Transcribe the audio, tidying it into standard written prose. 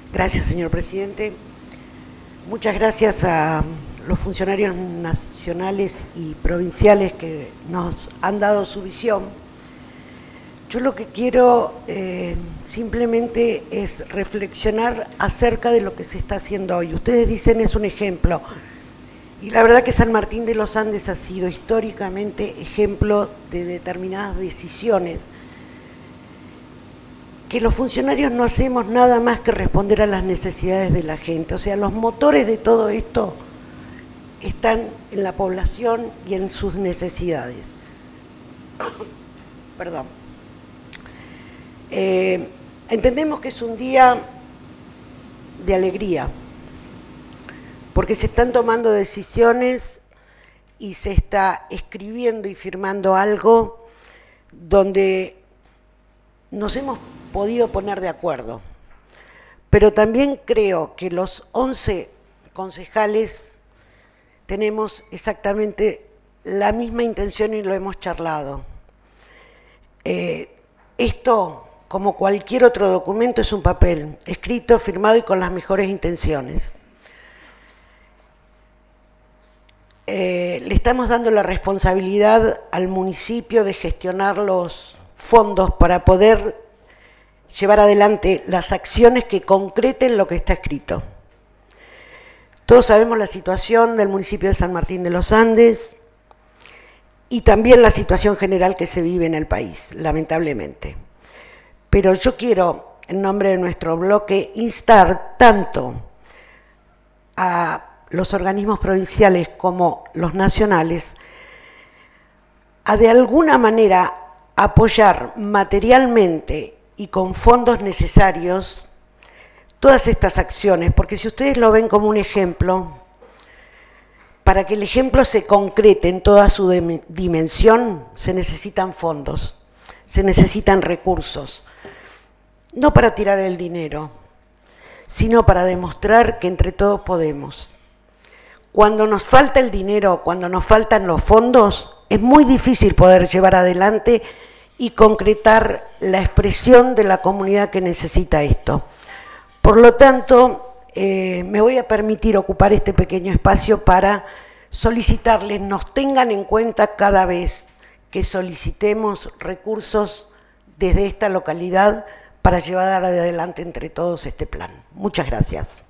Gracias, señor presidente. Muchas gracias a los funcionarios nacionales y provinciales que nos han dado su visión. Yo lo que quiero simplemente es reflexionar acerca de lo que se está haciendo hoy. Ustedes dicen es un ejemplo, y la verdad que San Martín de los Andes ha sido históricamente ejemplo de determinadas decisiones que los funcionarios no hacemos nada más que responder a las necesidades de la gente. O sea, los motores de todo esto están en la población y en sus necesidades. Perdón. Entendemos que es un día de alegría, porque se están tomando decisiones y se está escribiendo y firmando algo donde nos hemos podido poner de acuerdo. Pero también creo que los 11 concejales tenemos exactamente la misma intención y lo hemos charlado. Esto, como cualquier otro documento, es un papel escrito, firmado y con las mejores intenciones. Le estamos dando la responsabilidad al municipio de gestionar los fondos para poder llevar adelante las acciones que concreten lo que está escrito. Todos sabemos la situación del municipio de San Martín de los Andes y también la situación general que se vive en el país, lamentablemente. Pero yo quiero, en nombre de nuestro bloque, instar tanto a los organismos provinciales como los nacionales a de alguna manera apoyar materialmente y con fondos necesarios todas estas acciones, porque si ustedes lo ven como un ejemplo, para que el ejemplo se concrete en toda su dimensión, se necesitan fondos, se necesitan recursos, no para tirar el dinero, sino para demostrar que entre todos podemos. Cuando nos falta el dinero, cuando nos faltan los fondos, es muy difícil poder llevar adelante y concretar la expresión de la comunidad que necesita esto. Por lo tanto, me voy a permitir ocupar este pequeño espacio para solicitarles, nos tengan en cuenta cada vez que solicitemos recursos desde esta localidad para llevar adelante entre todos este plan. Muchas gracias.